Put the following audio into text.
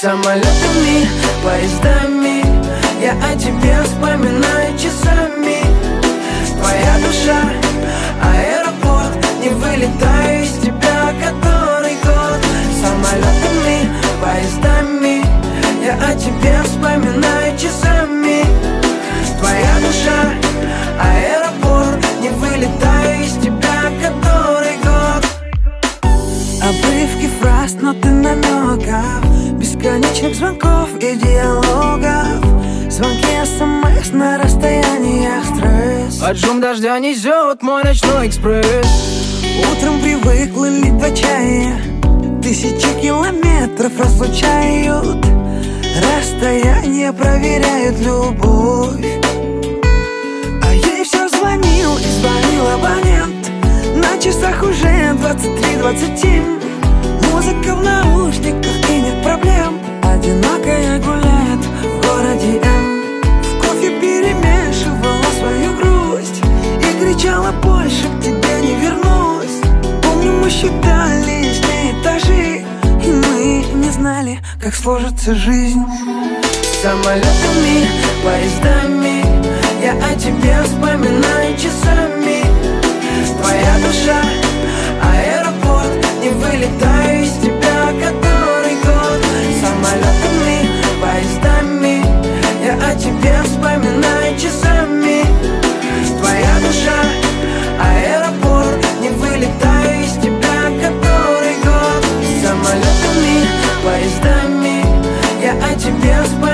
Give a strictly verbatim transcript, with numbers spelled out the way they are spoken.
Самолетами, поездами я о тебе вспоминаю часами. Твоя душа, аэропорт, не вылетаю из тебя который год. Самолетами, поездами я о тебе вспоминаю часами. Твоя душа, аэропорт, не вылетаю из тебя который год. Обрывки фраз, ноты намеков, бесконечных звонков и диалогов. Звонки, смс на расстояниях, стресс. Под шум дождя несет мой ночной экспресс. Утром привыкла лить в отчаяние, тысячи километров разлучают. Расстояние проверяют любовь. А ей все звонил и звонил абонент. На часах уже двадцать три двадцать семь. Музыка в наушниках и нет проблем. Одинокая гуляет в городе М. В кофе перемешивала свою грусть и кричала: больше к тебе не вернусь. Помню, мы считали с ней этажи, и мы не знали, как сложится жизнь. Самолетами, поездами я о тебе вспоминаю часами. Твоя душа, аэропорт, не вылетаю из тебя который год. Самолетами, поездами я о тебе вспоминаю часами. Твоя душа, аэропорт, не вылетаю из тебя который год. Самолетами, поездами я о тебе вспоминаю.